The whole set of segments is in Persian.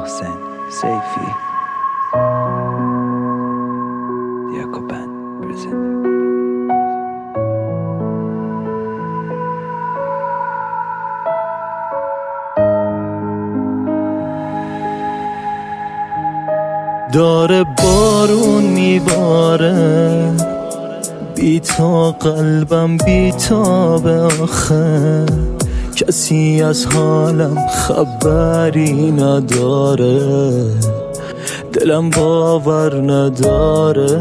محسن سیفی Diaco Band present. داره بارون میباره بی تا قلبم بی تا به آخه کسی از حالم خبری نداره دلم باور نداره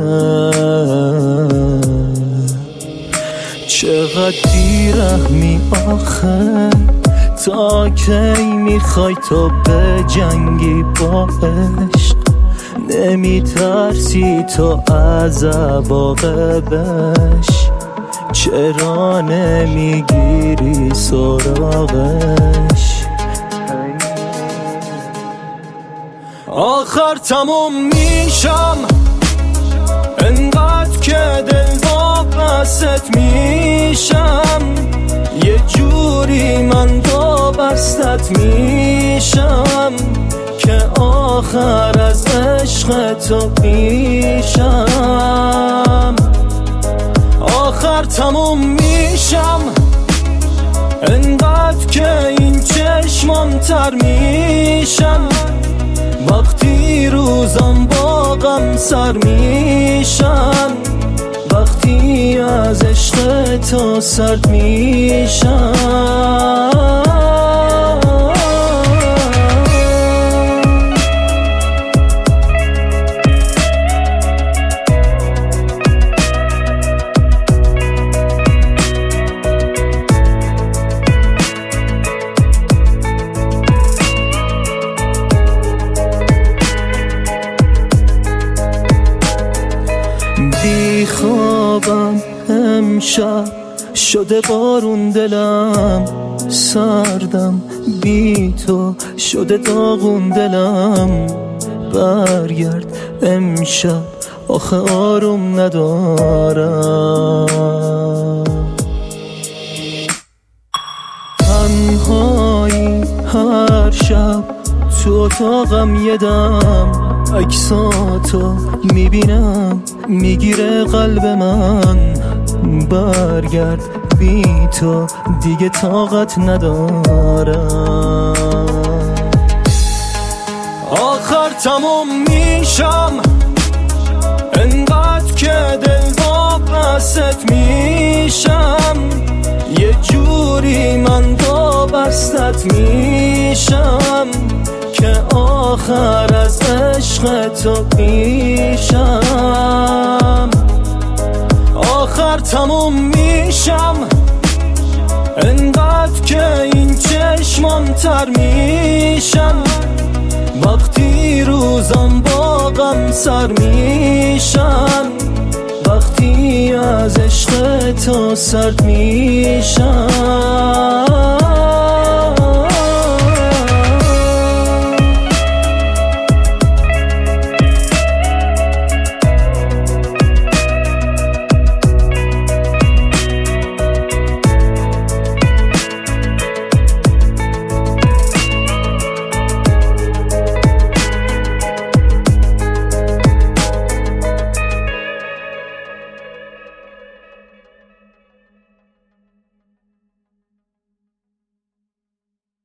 چقدر بیرحمی آخه تا کی میخوای تو به جنگی با عشق نمی ترسی تو از عواقبش چرا نمیگیری سراغش آخر تموم میشم انقدر که دل وابستت میشم یه جوری من وابستت میشم که آخر از عشق تو پیشم آخر تموم میشم انقدر که این چشمم تر میشن وقتی روزم با غم سر میشن وقتی از عشق تو سرد میشن بی خوابم امشب شده بارون دلم سردم بی تو شده داغون دلم برگرد امشب آخه آروم ندارم تنهایی هر شب تو اتاقم یه دم عکساتو میبینم میگیره قلب من برگرد بی تو دیگه طاقت ندارم آخر تموم میشم انقدر که دل وابستت میشم یه جوری من وابستت میشم که آخر از عشق تو پیشم آخر تموم میشم انقدر که این چشمم تر میشن وقتی روزم با غم سر میشن وقتی از عشق تو سرد میشن